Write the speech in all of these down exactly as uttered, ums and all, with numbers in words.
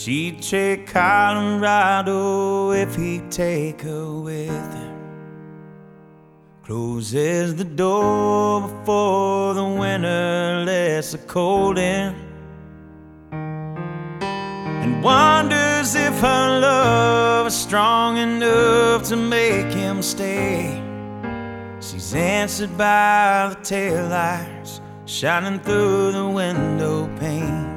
She'd trade Colorado if he'd take her with him. Closes the door before the winter lets the cold in, and wonders if her love is strong enough to make him stay. She's answered by the taillights shining through the window pane.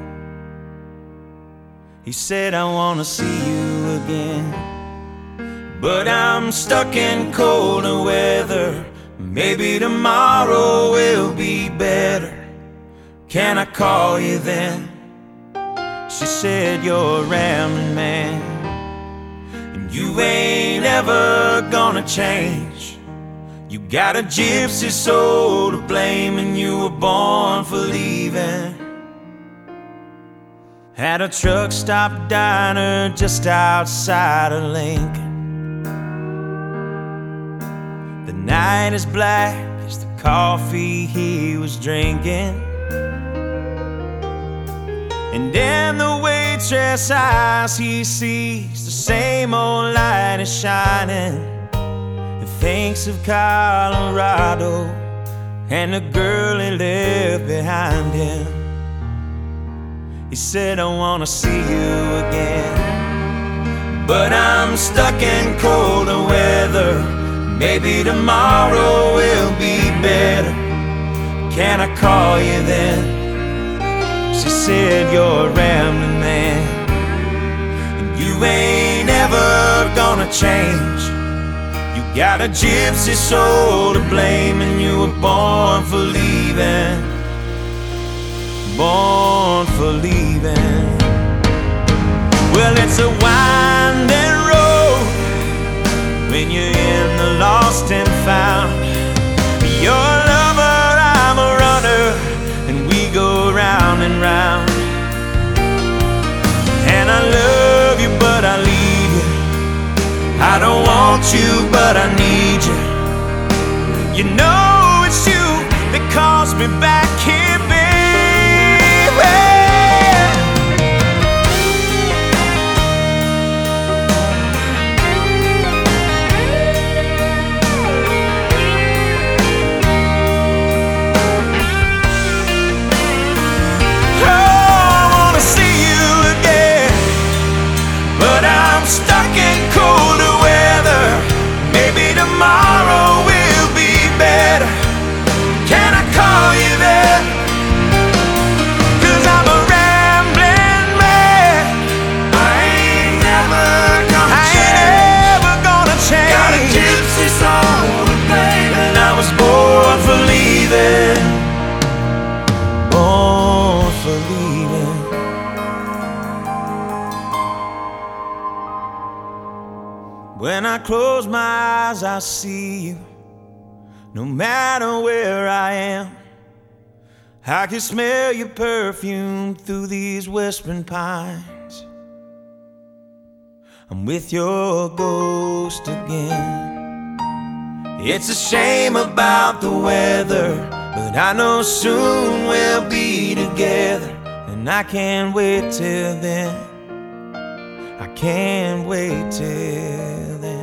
He said, I wanna see you again, but I'm stuck in colder weather. Maybe tomorrow will be better. Can I call you then? She said, you're a rambling man, and you ain't ever gonna change. You got a gypsy soul to blame, and you were born for leaving. At a truck stop diner just outside of Lincoln. The night is black as the coffee he was drinking, and in the waitress' eyes he sees the same old light is shining, and thinks of Colorado and the girl he left behind him. He said, I wanna see you again, but I'm stuck in colder weather. Maybe tomorrow will be better. Can I call you then? She said, you're a rambling man, and you ain't ever gonna change. You got a gypsy soul to blame, and you were born for leaving. Born for leaving. Well, it's a winding road when you're in the lost and found. You're a lover, I'm a runner, and we go round and round. And I love you, but I leave you. I don't want you, but I need you. You know it's you that calls me back here, baby. Stuck in colder weather. Maybe tomorrow will be better. Can I call you there? Cause I'm a rambling man. I ain't never gonna I change. Ain't never gonna change. Got a gypsy soul, baby, and I was born for leaving. Born for leaving. When I close my eyes, I see you. No matter where I am, I can smell your perfume through these whispering pines. I'm with your ghost again. It's a shame about the weather, but I know soon we'll be together, and I can't wait till then. I can't wait till then.